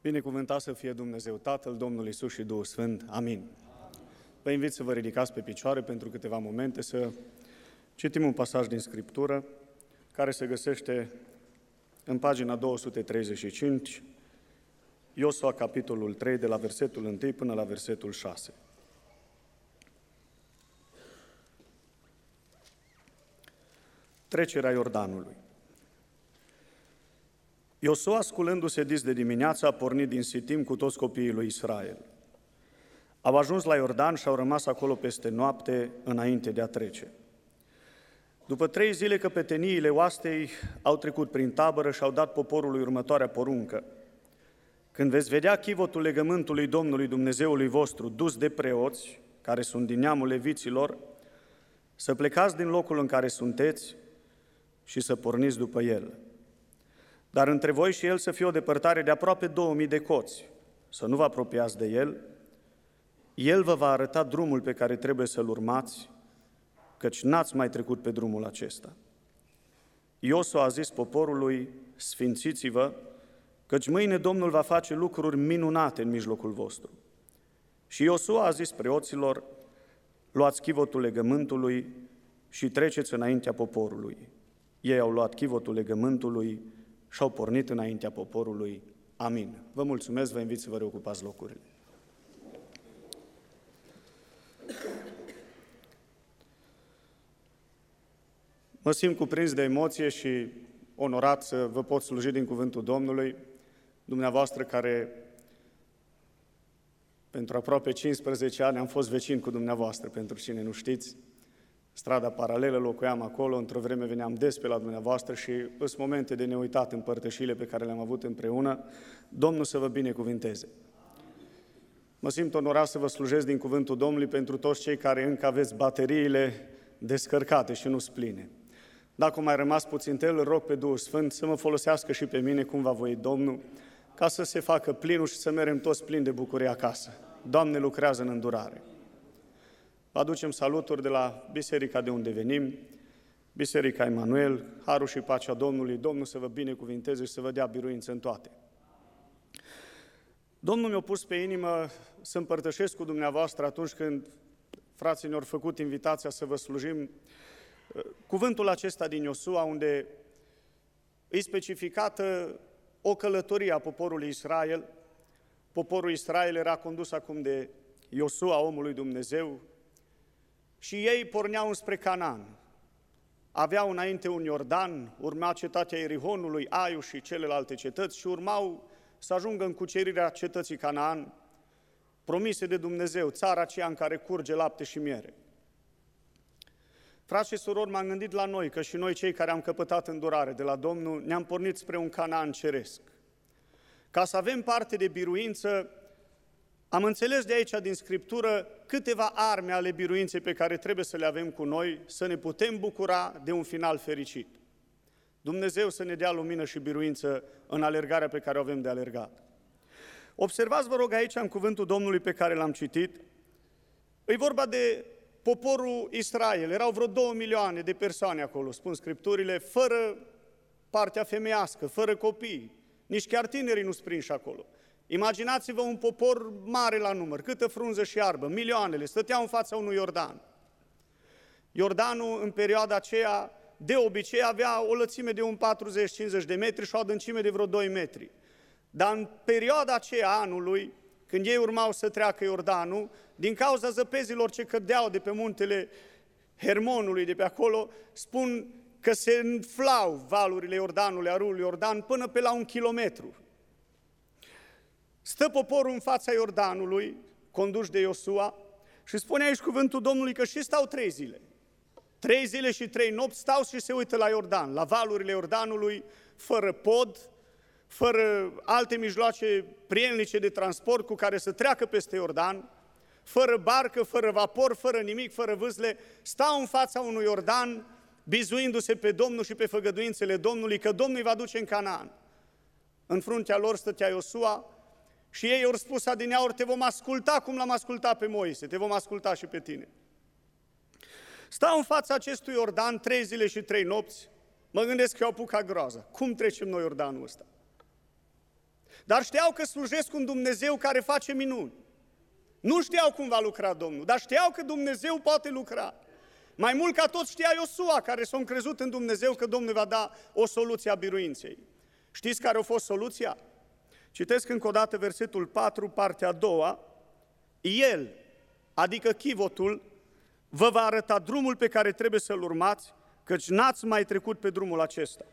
Binecuvântat să fie Dumnezeu Tatăl, Domnul Iisus și Duhul Sfânt. Amin. Vă invit să vă ridicați pe picioare pentru câteva momente să citim un pasaj din Scriptură care se găsește în pagina 235, Iosua, capitolul 3, de la versetul 1 până la versetul 6. Trecerea Iordanului. Iosua, sculându-se dis de dimineață, a pornit din Sitim cu toți copiii lui Israel. Au ajuns la Iordan și au rămas acolo peste noapte înainte de a trece. După 3 zile, căpeteniile oastei au trecut prin tabără și au dat poporului următoarea poruncă. Când veți vedea chivotul legământului Domnului Dumnezeului vostru dus de preoți, care sunt din neamul leviților, să plecați din locul în care sunteți și să porniți după el. Dar între voi și el să fie o depărtare de aproape 2000 de coți, să nu vă apropiați de el. El vă va arăta drumul pe care trebuie să-l urmați, căci n-ați mai trecut pe drumul acesta. Iosua a zis poporului: sfințiți-vă, căci mâine Domnul va face lucruri minunate în mijlocul vostru. Și Iosua a zis preoților: luați chivotul legământului și treceți înaintea poporului. Ei au luat chivotul legământului și au pornit înaintea poporului. Amin. Vă mulțumesc, vă invit să vă reocupați locurile. Mă simt cuprins de emoție și onorat să vă pot sluji din cuvântul Domnului, dumneavoastră care pentru aproape 15 ani am fost vecin cu dumneavoastră, pentru cine nu știți. Strada paralelă, locuiam acolo, într-o vreme veneam des pe la dumneavoastră și sunt momente de neuitat în părtășile pe care le-am avut împreună. Domnul să vă binecuvinteze. Mă simt onorat să vă slujesc din cuvântul Domnului pentru toți cei care încă aveți bateriile descărcate și nu pline. Dacă mai rămas puțin el, îl rog pe Duhul Sfânt să mă folosească și pe mine cum va voi Domnul, ca să se facă plinul și să mergem toți plini de bucurie acasă. Doamne, lucrează în îndurare. Vă aducem saluturi de la biserica de unde venim, Biserica Emanuel, harul și pacea Domnului, Domnul să vă binecuvinteze și să vă dea biruință în toate. Domnul mi-a pus pe inimă să împărtășesc cu dumneavoastră atunci când frații ne-au făcut invitația să vă slujim cuvântul acesta din Iosua, unde e specificată o călătorie a poporului Israel. Poporul Israel era condus acum de Iosua, omul lui Dumnezeu, și ei porneau înspre Canaan. Aveau înainte un Iordan, urma cetatea Ierihonului, Aiu și celelalte cetăți și urmau să ajungă în cucerirea cetății Canaan, promise de Dumnezeu, țara aceea în care curge lapte și miere. Frați și surori, m-am gândit la noi, că și noi cei care am căpătat îndurare de la Domnul, ne-am pornit spre un Canaan ceresc. Ca să avem parte de biruință, am înțeles de aici din Scriptură câteva arme ale biruinței pe care trebuie să le avem cu noi, să ne putem bucura de un final fericit. Dumnezeu să ne dea lumină și biruință în alergarea pe care o avem de alergat. Observați, vă rog, aici în cuvântul Domnului pe care l-am citit, e vorba de poporul Israel. Erau vreo 2 milioane de persoane acolo, spun Scripturile, fără partea femeiască, fără copii, nici chiar tinerii nu-s prinși acolo. Imaginați-vă un popor mare la număr, câtă frunză și iarbă, milioanele, stăteau în fața unui Iordan. Iordanul, în perioada aceea, de obicei avea o lățime de un 40-50 de metri și o adâncime de vreo 2 metri. Dar în perioada aceea anului, când ei urmau să treacă Iordanul, din cauza zăpezilor ce cădeau de pe muntele Hermonului, de pe acolo, spun că se înflau valurile Iordanului, a râului Iordan, până pe la 1 kilometru. Stă poporul în fața Iordanului, conduși de Iosua, și spune aici cuvântul Domnului că și stau 3 zile. 3 zile și 3 nopți stau și se uită la Iordan, la valurile Iordanului, fără pod, fără alte mijloace prielnice de transport cu care să treacă peste Iordan, fără barcă, fără vapor, fără nimic, fără vâsle, stau în fața unui Iordan, bizuindu-se pe Domnul și pe făgăduințele Domnului, că Domnul îi va duce în Canaan. În fruntea lor stătea Iosua și ei au spus adineauri: te vom asculta cum l-am ascultat pe Moise, te vom asculta și pe tine. Stau în fața acestui Iordan 3 zile și 3 nopți, mă gândesc că i-au apucat groaza. Cum trecem noi Iordanul ăsta? dar știau că slujesc un Dumnezeu care face minuni. Nu știau cum va lucra Domnul, dar știau că Dumnezeu poate lucra. Mai mult ca tot știa Iosua, care s-a încrezut în Dumnezeu că Domnul va da o soluție a biruinței. Știți care a fost soluția? Citesc încă o dată versetul 4, partea a doua. El, adică chivotul, vă va arăta drumul pe care trebuie să-l urmați, căci n-ați mai trecut pe drumul acesta.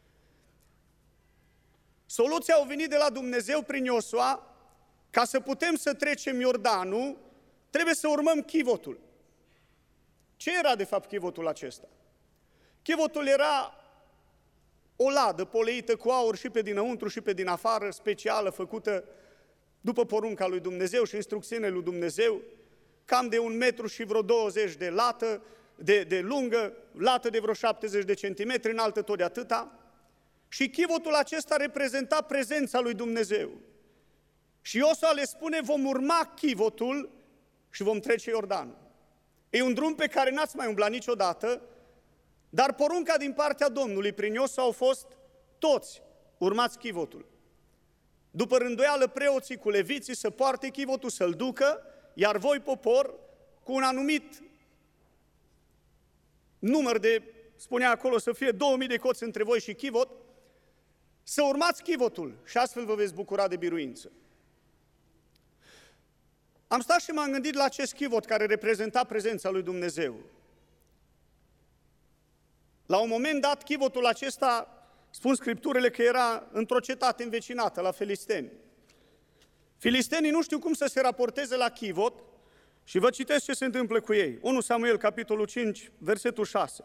Soluția a venit de la Dumnezeu prin Iosua. Ca să putem să trecem Iordanul, trebuie să urmăm chivotul. Ce era de fapt chivotul acesta? Chivotul era o ladă poleită cu aur și pe dinăuntru și pe din afară, specială, făcută după porunca lui Dumnezeu și instrucțiunile lui Dumnezeu, cam de 1 metru și vreo 20 de lată, de lungă, lată de vreo 70 de centimetri, înaltă tot de atâta. Și chivotul acesta reprezenta prezența lui Dumnezeu. Și Iosua le spune, vom urma chivotul și vom trece Iordanul. E un drum pe care n-ați mai umblat niciodată, dar porunca din partea Domnului prin Iosua au fost toți urmați chivotul. După rânduială, preoții cu leviții să poarte chivotul, să-l ducă, iar voi, popor, cu un anumit număr de, spunea acolo, să fie 2000 de coți între voi și chivot, să urmați chivotul și astfel vă veți bucura de biruință. Am stat și m-am gândit la acest chivot care reprezenta prezența lui Dumnezeu. La un moment dat, chivotul acesta, spun Scripturile că era într-o cetate învecinată, la filisteni. Filistenii nu știu cum să se raporteze la chivot și vă citesc ce se întâmplă cu ei. 1 Samuel, capitolul 5, versetul 6.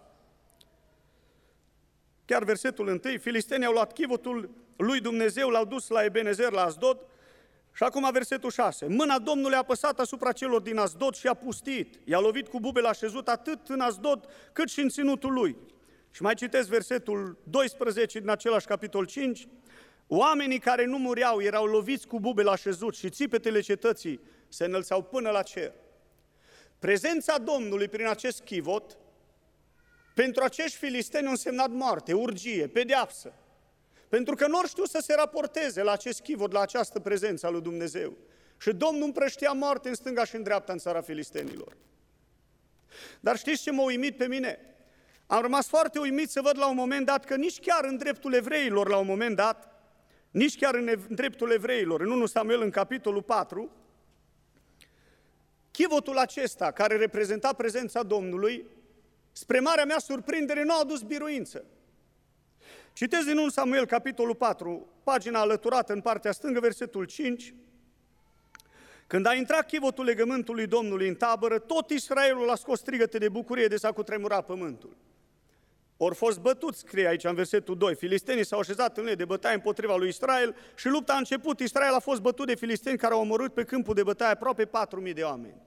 Chiar versetul 1, filistenii au luat chivotul lui Dumnezeu, l-au dus la Ebenezer, la Asdod. Și acum versetul 6. Mâna Domnului a apăsat asupra celor din Asdod și a pustit. I-a lovit cu bubele așezut atât în Asdod cât și în ținutul lui. Și mai citesc versetul 12 din același capitol 5. Oamenii care nu mureau erau loviți cu bubele așezut și țipetele cetății se înălțau până la cer. Prezența Domnului prin acest chivot, pentru acești filisteni a însemnat moarte, urgie, pedeapsă. Pentru că nu știu să se raporteze la acest chivot, la această prezență a lui Dumnezeu. Și Domnul împrăștia moarte în stânga și în dreapta în țara filistenilor. Dar știți ce m-a uimit pe mine? Am rămas foarte uimit să văd la un moment dat că nici chiar în dreptul evreilor, la un moment dat, nici chiar în dreptul evreilor, în 1 Samuel, în capitolul 4, chivotul acesta, care reprezenta prezența Domnului, spre marea mea surprindere, nu a adus biruință. Citez din 1 Samuel, capitolul 4, pagina alăturată în partea stângă, versetul 5. Când a intrat chivotul legământului Domnului în tabără, tot Israelul a scos strigăte de bucurie de s-a cutremurat pământul. Ori fost bătuți, scrie aici în versetul 2, filistenii s-au așezat în linie de bătaie împotriva lui Israel și lupta a început. Israel a fost bătut de filisteni care au omorât pe câmpul de bătaie aproape 4.000 de oameni.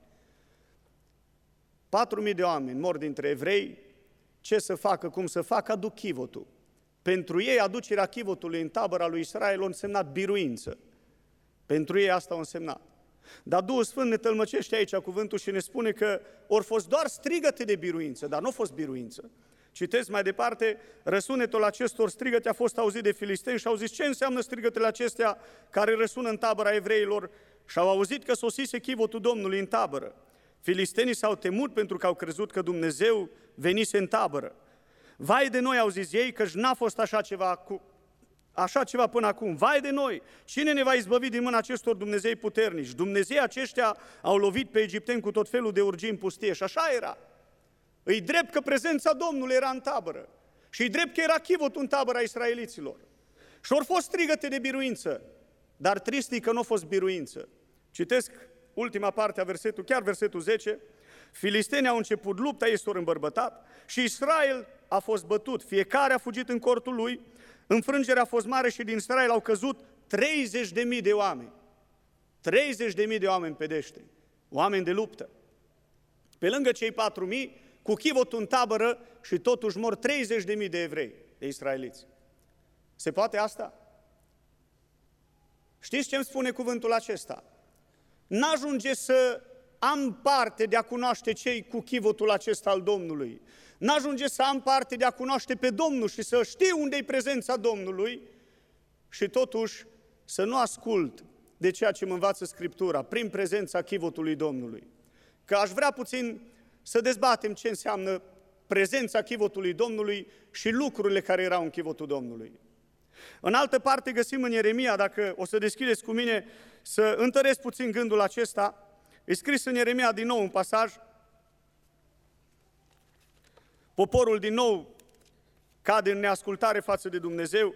4.000 de oameni mor dintre evrei, ce să facă, cum să facă, aduc chivotul. Pentru ei, aducerea chivotului în tabăra lui Israel a însemnat biruință. Pentru ei asta a însemnat. Dar Duhul Sfânt ne tălmăcește aici cuvântul și ne spune că ori fost doar strigăte de biruință, dar nu a fost biruință. Citesc mai departe, răsunetul acestor strigăte a fost auzit de filisteni și au zis ce înseamnă strigătele acestea care răsună în tabăra evreilor și au auzit că sosise chivotul Domnului în tabără. Filistenii s-au temut pentru că au crezut că Dumnezeu venise în tabără. Vai de noi, au zis ei, căci n-a fost așa ceva până acum. Vai de noi! Cine ne va izbăvi din mâna acestor Dumnezei puternici? Dumnezei aceștia au lovit pe egipteni cu tot felul de urgii în pustie. Și așa era. Îi drept că prezența Domnului era în tabără. Și îi drept că era chivotul în tabăra israeliților. Și ori fost strigăte de biruință, dar trist e că nu a fost biruință. Citesc ultima parte a versetului, chiar versetul 10. Filistenii au început lupta, ei s-au îmbărbătat și Israel a fost bătut. Fiecare a fugit în cortul lui, înfrângerea a fost mare și din Israel au căzut 30.000 de oameni. 30.000 de oameni pedește, oameni de luptă. Pe lângă cei 4.000, cu chivotul în tabără și totuși mor 30.000 de evrei, de israeliți. Se poate asta? Știți ce îmi spune cuvântul acesta? N-ajunge să am parte de a cunoaște cei cu chivotul acesta al Domnului. N-ajunge să am parte de a cunoaște pe Domnul și să știu unde-i prezența Domnului și totuși să nu ascult de ceea ce mă învață Scriptura, prin prezența chivotului Domnului. Că aș vrea puțin să dezbatem ce înseamnă prezența chivotului Domnului și lucrurile care erau în chivotul Domnului. În altă parte găsim în Ieremia, dacă o să deschideți cu mine, să întăresc puțin gândul acesta, e scris în Ieremia din nou un pasaj. Poporul din nou cade în neascultare față de Dumnezeu.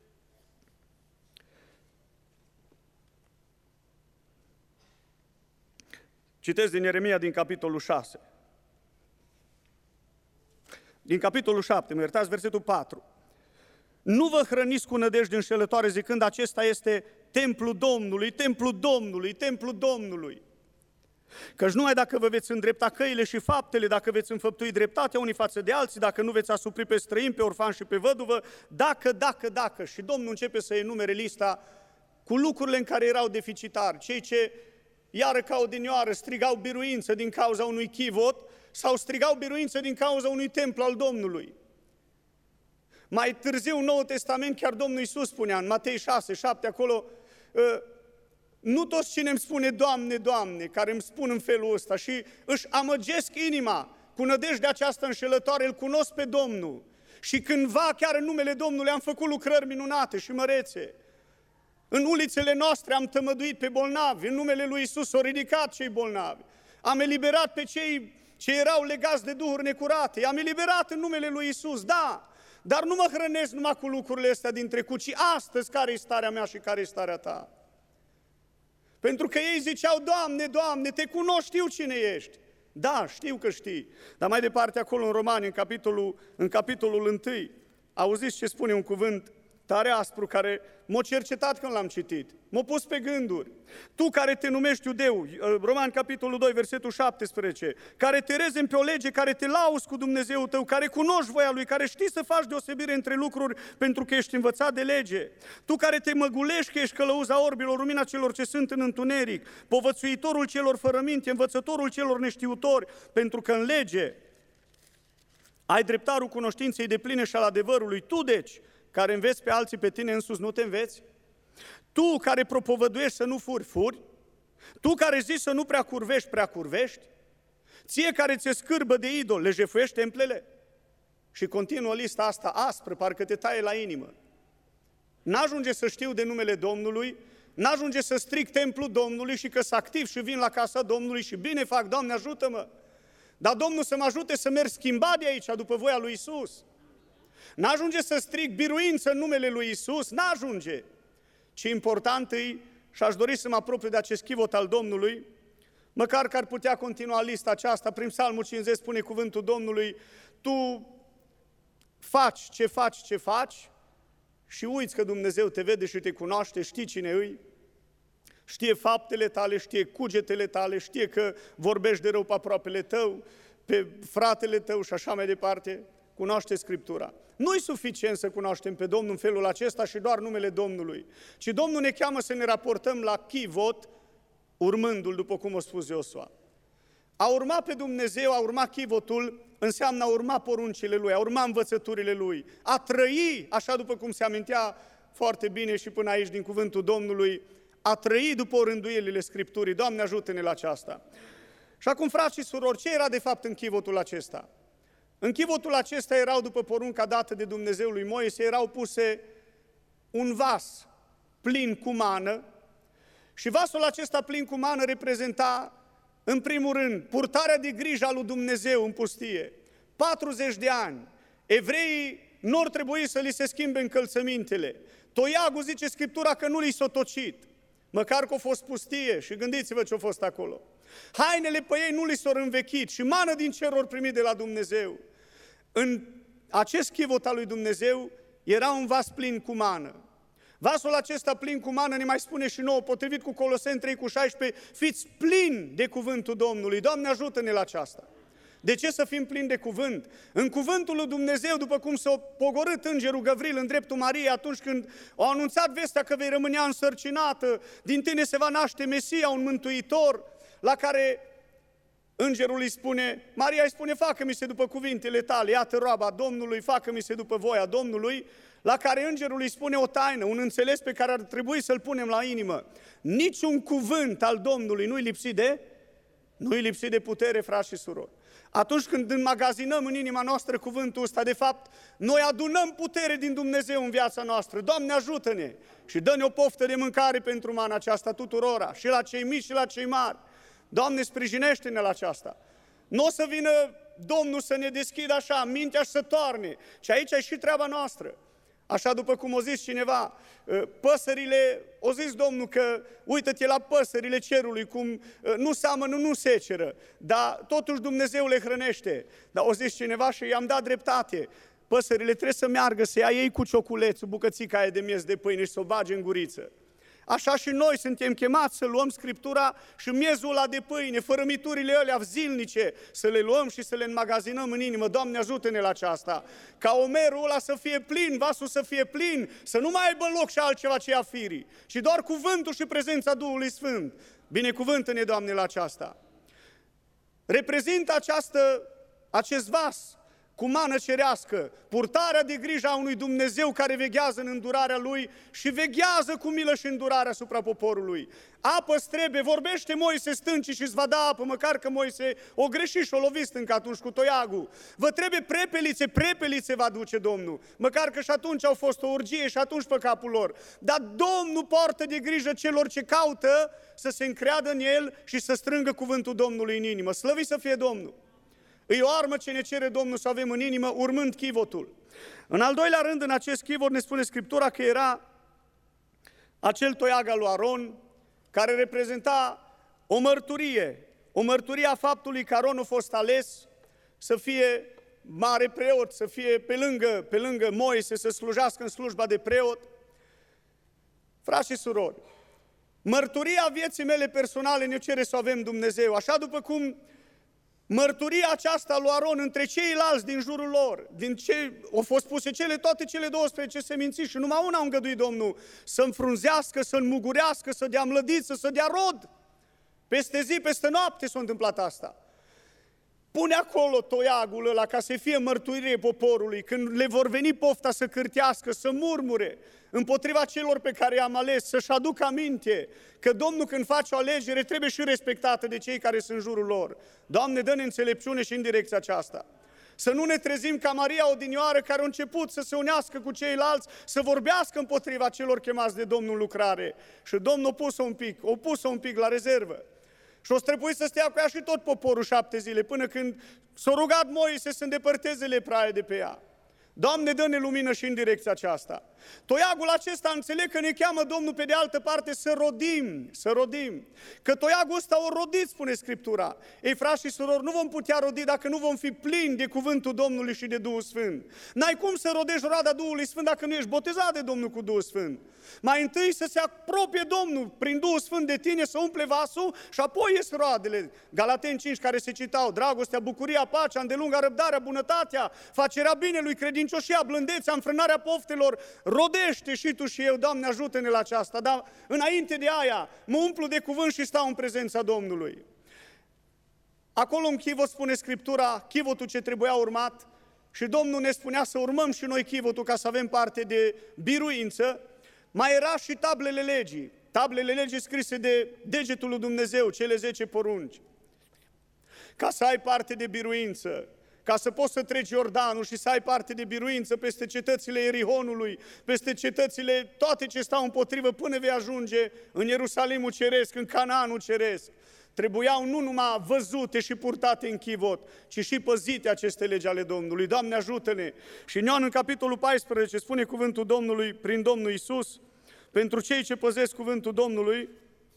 Citesc din Ieremia din capitolul 6. Din capitolul 7, mă iertați, versetul 4. Nu vă hrăniți cu nădejde înșelătoare zicând acesta este templul Domnului, templul Domnului, templul Domnului. Căci numai dacă vă veți îndrepta căile și faptele, dacă veți înfăptui dreptatea unii față de alții, dacă nu veți asupri pe străini, pe orfan și pe văduvă, dacă, și Domnul începe să enumere lista cu lucrurile în care erau deficitari, cei ce iară ca odinioară strigau biruință din cauza unui chivot sau strigau biruință din cauza unui templu al Domnului. Mai târziu, în Noul Testament, chiar Domnul Iisus spunea, în Matei 6, 7, acolo, nu toți cine îmi spune, Doamne, Doamne, care îmi spun în felul ăsta și își amăgesc inima cu nădejdea aceasta înșelătoare, îl cunosc pe Domnul. Și cândva, chiar în numele Domnului, am făcut lucrări minunate și mărețe. În ulițele noastre am tămăduit pe bolnavi, în numele lui Iisus s-au ridicat cei bolnavi. Am eliberat pe cei ce erau legați de duhuri necurate, am eliberat în numele lui Iisus, da, dar nu mă hrănesc numai cu lucrurile astea din trecut, ci astăzi care e starea mea și care e starea ta. Pentru că ei ziceau, Doamne, Doamne, te cunosc, știu cine ești. Da, știu că știi. Dar mai departe, acolo în Romani, în capitolul 1, auziți ce spune un cuvânt tare aspru, care m-a cercetat când l-am citit. M-a pus pe gânduri. Tu care te numești iudeu, Romani, capitolul 2, versetul 17, care te rezemi pe o lege, care te lauzi cu Dumnezeul tău, care cunoști voia Lui, care știi să faci deosebire între lucruri pentru că ești învățat de lege. Tu care te măgulești că ești călăuza orbilor, lumina celor ce sunt în întuneric, povățuitorul celor fără minte, învățătorul celor neștiutori, pentru că în lege ai dreptarul cunoștinței depline și al adevărului. Tu, deci, care înveți pe alții, pe tine însuți, nu te înveți? Tu care propovăduiești să nu furi, furi? Tu care zici să nu prea curvești? Ție care ți-e scârbă de idol, le jefuiești templele? Și continuă lista asta aspră, parcă te taie la inimă. N-ajunge să știu de numele Domnului, n-ajunge să stric templul Domnului și că sunt activ și vin la casa Domnului și bine fac, Doamne ajută-mă! Dar Domnul să mă ajute să merg schimbat de aici, după voia lui Iisus. N-ajunge să strig biruință în numele lui Iisus, n-ajunge. Ci important e, și aș dori să mă apropie de acest chivot al Domnului, măcar că ar putea continua lista aceasta, prin Psalmul 50 spune cuvântul Domnului, tu faci ce faci și uiți că Dumnezeu te vede și te cunoaște, știi cine îi, știe faptele tale, știe cugetele tale, știe că vorbești de rău pe aproapele tău, pe fratele tău și așa mai departe, cunoaște Scriptura. Nu-i suficient să cunoaștem pe Domnul în felul acesta și doar numele Domnului, ci Domnul ne cheamă să ne raportăm la chivot, urmându-L, după cum a spus Iosua. A urma pe Dumnezeu, a urma chivotul, înseamnă a urma poruncile Lui, a urma învățăturile Lui, a trăi, așa după cum se amintea foarte bine și până aici din cuvântul Domnului, a trăi după rânduielile Scripturii. Doamne, ajută-ne la aceasta! Și acum, frați și surori, ce era de fapt în chivotul acesta? În chivotul acesta erau, după porunca dată de Dumnezeu lui Moise, erau puse un vas plin cu mană și vasul acesta plin cu mană reprezenta, în primul rând, purtarea de grijă a lui Dumnezeu în pustie. 40 de ani, evreii nu ar trebui să li se schimbe încălțămintele. Toiagul, zice Scriptura, că nu li s-a tocit, măcar că a fost pustie și gândiți-vă ce a fost acolo. Hainele pe ei nu li s-au învechit și mană din cer ori primit de la Dumnezeu. În acest chivot al lui Dumnezeu era un vas plin cu mană. Vasul acesta plin cu mană ne mai spune și nouă, potrivit cu Coloseni 3,16, fiți plini de cuvântul Domnului. Doamne, ajută-ne la aceasta. De ce să fim plini de cuvânt? În cuvântul lui Dumnezeu, după cum s-a pogorât îngerul Gavril în dreptul Mariei atunci când a anunțat vestea că vei rămânea însărcinată, din tine se va naște Mesia, un mântuitor, la care îngerul îi spune, Maria îi spune, facă-mi se după cuvintele tale, iată roaba Domnului, facă-mi se după voia Domnului. la care îngerul îi spune o taină, un înțeles pe care ar trebui să-l punem la inimă. Niciun cuvânt al Domnului nu-i lipsit de putere, frați și surori. Atunci când înmagazinăm în inima noastră cuvântul ăsta, de fapt, noi adunăm putere din Dumnezeu în viața noastră. Doamne, ajută-ne și dă-ne o poftă de mâncare pentru mana aceasta tuturora, și la cei mici și la cei mari. Doamne, sprijinește-ne la aceasta. Nu o să vină Domnul să ne deschidă așa mintea și să toarne, ci aici e și treaba noastră. Așa după cum o zis cineva, păsările, o zis Domnul că uită-te la păsările cerului, cum nu seamănă, nu seceră, dar totuși Dumnezeu le hrănește. Dar o zis cineva și i-am dat dreptate. Păsările trebuie să meargă, să ia ei cu cioculețul, bucățica aia de miez de pâine și să o bage în guriță. Așa și noi suntem chemați să luăm Scriptura și miezul ăla de pâine, fărămiturile alea zilnice, să le luăm și să le înmagazinăm în inimă. Doamne, ajută-ne la aceasta, ca omerul ăla să fie plin, vasul să fie plin, să nu mai aibă loc și altceva ce ia firii, ci doar cuvântul și prezența Duhului Sfânt. Binecuvântă-ne, Doamne, la aceasta. Reprezintă acest vas cu mană cerească, purtarea de grijă a unui Dumnezeu care veghează în îndurarea Lui și veghează cu milă și îndurare asupra poporului. Apă-ți trebuie, vorbește Moise stâncii și îți va da apă, măcar că Moise o greșit și o lovit stâncă atunci cu toiagul. Vă trebuie prepelițe va duce Domnul, măcar că și atunci au fost o urgie și atunci pe capul lor. Dar Domnul poartă de grijă celor ce caută să se încreadă în El și să strângă cuvântul Domnului în inimă. Slăvit să fie Domnul! E o armă ce ne cere Domnul să avem în inimă, urmând chivotul. În al doilea rând, în acest chivot ne spune Scriptura că era acel toiag al lui Aron, care reprezenta o mărturie a faptului că Aron a fost ales să fie mare preot, să fie pe lângă Moise, să slujească în slujba de preot. Frați și surori, mărturia vieții mele personale ne cere să avem Dumnezeu, așa după cum mărturia aceasta lui Aron între ceilalți din jurul lor, au fost puse toate cele 12 seminții și numai una a îngăduit Domnul să înfrunzească, să înmugurească, să dea mlădiță, să dea rod. Peste zi, peste noapte s-a întâmplat asta. Pune acolo toiagul ăla ca să fie mărturie poporului, când le vor veni pofta să cârtească, să murmure împotriva celor pe care i-am ales, să-și aducă aminte că Domnul când face o alegere trebuie și respectată de cei care sunt în jurul lor. Doamne, dă-ne înțelepciune și în direcția aceasta. Să nu ne trezim ca Maria odinioară care a început să se unească cu ceilalți, să vorbească împotriva celor chemați de Domnul în lucrare. Și Domnul a pus-o un pic la rezervă. Și o trebuit să stea cu ea și tot poporul 7 zile, până când s-a rugat Moise să îndepărteze lepra de pe ea. Doamne, dă-ne lumină și în direcția aceasta. Toiagul acesta, înțeleg că ne cheamă Domnul pe de altă parte să rodim. Că toiagul ăsta o rodit, spune Scriptura. Ei, frați și surori, nu vom putea rodi dacă nu vom fi plini de cuvântul Domnului și de Duhul Sfânt. N-ai cum să rodești roada Duhului Sfânt dacă nu ești botezat de Domnul cu Duhul Sfânt. Mai întâi să se apropie Domnul prin Duhul Sfânt de tine, să umple vasul și apoi ies roadele. Galateni 5 care se citau: dragostea, bucuria, pacea, îndelunga răbdarea, bunătatea, facerea binelui, credincioșia, blândețea, înfrânarea poftelor. Rodește și tu și eu, Doamne, ajută-ne la aceasta. Dar înainte de aia mă umplu de cuvânt și stau în prezența Domnului. Acolo în chivot spune Scriptura chivotul ce trebuia urmat și Domnul ne spunea să urmăm și noi chivotul ca să avem parte de biruință. Mai era și tablele legii scrise de degetul lui Dumnezeu, cele 10 porunci. Ca să ai parte de biruință, ca să poți să treci Iordanul și să ai parte de biruință peste cetățile Ierihonului, peste cetățile toate ce stau împotrivă până vei ajunge în Ierusalimul ceresc, în Canaanul ceresc. Trebuiau nu numai văzute și purtate în chivot, ci și păzite aceste legi ale Domnului. Doamne, ajută-ne! Și în Ioan, în capitolul 14, spune cuvântul Domnului prin Domnul Iisus, pentru cei ce păzesc cuvântul Domnului,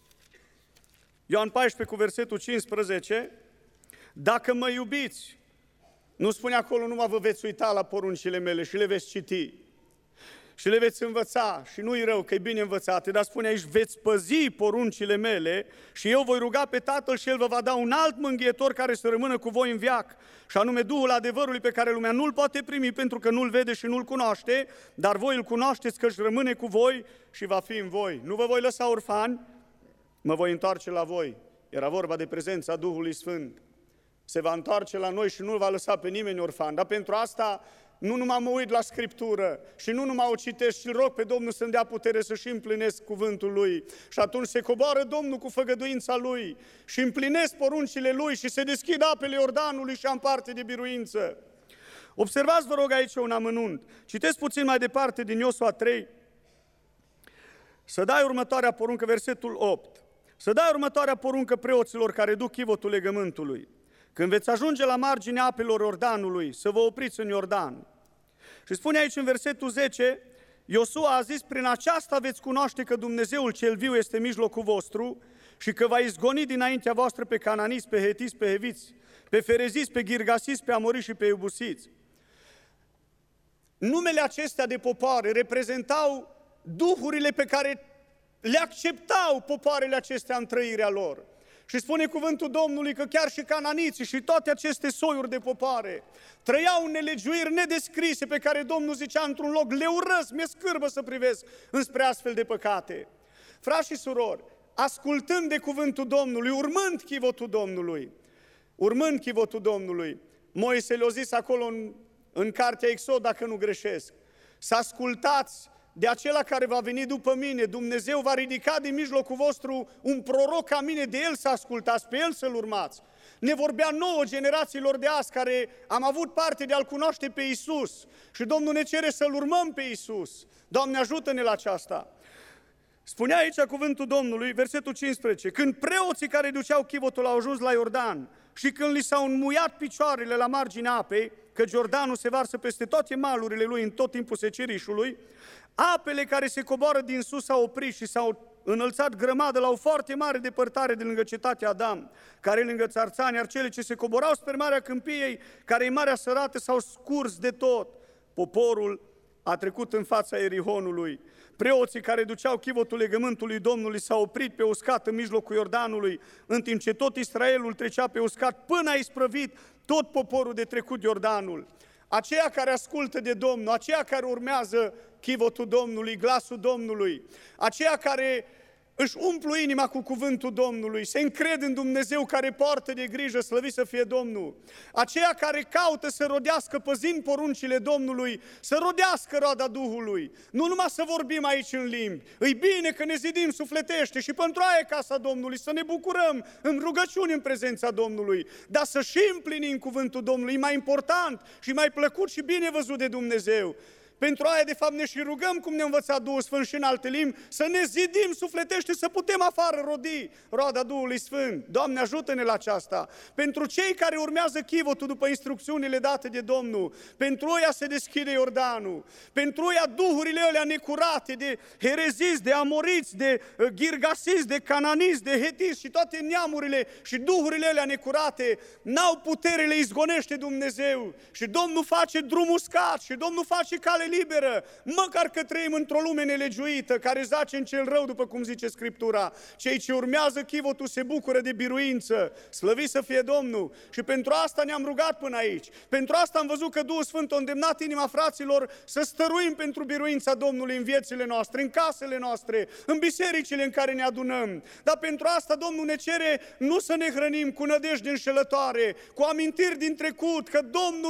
Ioan 14 cu versetul 15, dacă mă iubiți, nu spune acolo numai vă veți uita la poruncile mele și le veți citi și le veți învăța, și nu-i rău că e bine învățate, dar spune aici, veți păzi poruncile mele și eu voi ruga pe Tatăl și El vă va da un alt mângâietor care să rămână cu voi în veac, și anume Duhul adevărului pe care lumea nu-L poate primi pentru că nu-L vede și nu-L cunoaște, dar voi îl cunoașteți că își rămâne cu voi și va fi în voi. Nu vă voi lăsa orfani, mă voi întoarce la voi. Era vorba de prezența Duhului Sfânt. Se va întoarce la noi și nu va lăsa pe nimeni orfan. Dar pentru asta nu numai mă uit la Scriptură și nu numai o citesc, și rog pe Domnul să-mi dea putere să-și împlinesc cuvântul Lui. Și atunci se coboară Domnul cu făgăduința Lui și împlinesc poruncile Lui și se deschid apele Iordanului și am parte de biruință. Observați, vă rog, aici un amănunt. Citesc puțin mai departe din Iosua 3. Să dai următoarea poruncă, versetul 8. Să dai următoarea poruncă preoților care duc chivotul legământului. Când veți ajunge la marginea apelor Iordanului, să vă opriți în Iordan. Și spune aici în versetul 10, Iosua a zis, prin aceasta veți cunoaște că Dumnezeul cel viu este în mijlocul vostru și că va izgoni dinaintea voastră pe cananiți, pe hetiți, pe heviți, pe fereziți, pe ghirgasiți, pe amoriți și pe iubusiți. Numele acestea de popoare reprezentau duhurile pe care le acceptau popoarele acestea în trăirea lor. Și spune cuvântul Domnului că chiar și cananiții și toate aceste soiuri de popoare trăiau nelegiuiri nedescrise pe care Domnul zicea într-un loc, le urăsc, mi-e scârbă să privesc înspre astfel de păcate. Frați și surori, ascultând de cuvântul Domnului, urmând chivotul Domnului, Moise le-a zis acolo în cartea Exod, dacă nu greșesc, să ascultați de acela care va veni după mine, Dumnezeu va ridica din mijlocul vostru un proroc ca mine, de el să ascultați, pe el să-l urmați. Ne vorbea nouă generațiilor de azi care am avut parte de a-L cunoaște pe Iisus și Domnul ne cere să-L urmăm pe Iisus. Doamne, ajută-ne la aceasta. Spunea aici cuvântul Domnului, versetul 15, când preoții care duceau chivotul au ajuns la Iordan și când li s-au înmuiat picioarele la marginea apei, că Iordanul se varsă peste toate malurile lui în tot timpul secerișului, apele care se coboară din sus s-au oprit și s-au înălțat grămadă la o foarte mare depărtare de lângă cetatea Adam, care e lângă țarțani, iar cele ce se coborau spre Marea Câmpiei, care e Marea Sărată, s-au scurs de tot. Poporul a trecut în fața Erihonului. Preoții care duceau chivotul legământului Domnului s-au oprit pe uscat în mijlocul Iordanului, în timp ce tot Israelul trecea pe uscat până a isprăvit tot poporul de trecut Iordanul. Aceia care ascultă de Domnul, aceia care urmează chivotul Domnului, glasul Domnului, aceia care își umplu inima cu cuvântul Domnului, se încred în Dumnezeu care poartă de grijă, slăvit să fie Domnul, aceia care caută să rodească păzind poruncile Domnului, să rodească roada Duhului, nu numai să vorbim aici în limbi, îi bine că ne zidim sufletește și pentru aia e casa Domnului, să ne bucurăm în rugăciuni în prezența Domnului, dar să și împlinim cuvântul Domnului, e mai important și mai plăcut și bine văzut de Dumnezeu. Pentru aia, de fapt, ne și rugăm, cum ne-a învățat Duhul Sfânt și în alte limbi, să ne zidim sufletește, să putem afară rodi roada Duhului Sfânt. Doamne, ajută-ne la aceasta. Pentru cei care urmează chivotul după instrucțiunile date de Domnul, pentru ăia se deschide Iordanul, pentru ăia duhurile alea necurate de hereziți, de amoriți, de ghirgasiți, de cananiți, de hetiți și toate neamurile și duhurile alea necurate, n-au putere, le izgonește Dumnezeu și Domnul face drum uscat și Domnul face cale liberă, măcar că trăim într-o lume nelegiuită, care zace în cel rău, după cum zice Scriptura. Cei ce urmează chivotul se bucură de biruință, slăvit să fie Domnul. Și pentru asta ne-am rugat până aici. Pentru asta am văzut că Duhul Sfânt a îndemnat inima fraților să stăruim pentru biruința Domnului în viețile noastre, în casele noastre, în bisericile în care ne adunăm. Dar pentru asta Domnul ne cere nu să ne hrănim cu nădejde înșelătoare, cu amintiri din trecut, că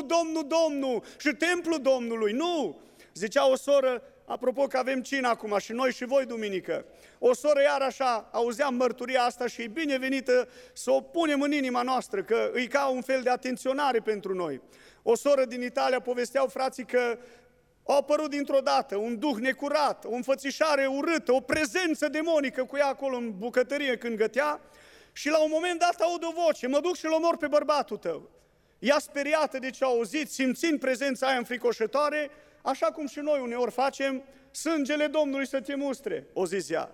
Domnul și templul Domnului. Nu! Zicea o soră, apropo că avem cină acum și noi și voi duminică, o soră iar așa, auzeam mărturia asta și e binevenită să o punem în inima noastră, că e ca un fel de atenționare pentru noi. O soră din Italia povesteau frații că a apărut dintr-o dată un duh necurat, o înfățișare urâtă, o prezență demonică cu ea acolo în bucătărie când gătea și la un moment dat aud o voce, mă duc și îl omor pe bărbatul tău. Ea speriată de ce a auzit, simțind prezența aia înfricoșătoare, așa cum și noi uneori facem, sângele Domnului să te mustre, o zis ea.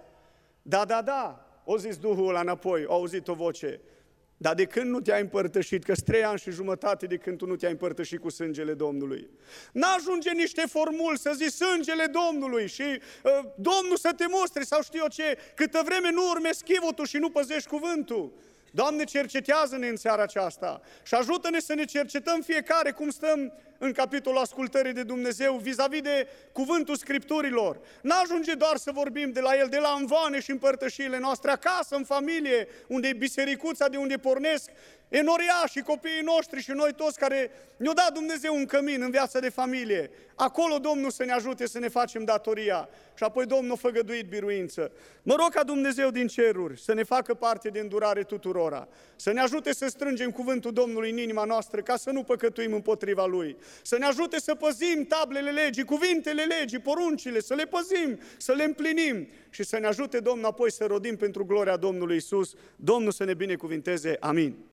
Da, o zis Duhul ăla înapoi, a auzit o voce. Dar de când nu te-ai împărtășit, că-s 3 ani și jumătate de când tu nu te-ai împărtășit cu sângele Domnului. N-ajunge niște formuli să zici sângele Domnului și Domnul să te mustre sau știu eu ce, câtă vreme nu urmezi chivotul și nu păzești cuvântul. Doamne, cercetează-ne în seara aceasta și ajută-ne să ne cercetăm fiecare cum stăm în capitolul ascultării de Dumnezeu, vis-a-vis de cuvântul Scripturilor. N-ajunge doar să vorbim de la el, de la învoane și împărtășiile noastre, acasă, în familie, unde e bisericuța, de unde pornesc enoriașii, copiii noștri și noi toți care ne-o dat Dumnezeu un cămin în viața de familie. Acolo Domnul să ne ajute să ne facem datoria și apoi Domnul a făgăduit biruință. Mă rog ca Dumnezeu din ceruri să ne facă parte de îndurare tuturora, să ne ajute să strângem cuvântul Domnului în inima noastră ca să nu păcătuim împotriva Lui, să ne ajute să păzim tablele legii, cuvintele legii, poruncile, să le păzim, să le împlinim și să ne ajute Domnul apoi să rodim pentru gloria Domnului Isus. Domnul să ne binecuvinteze. Amin.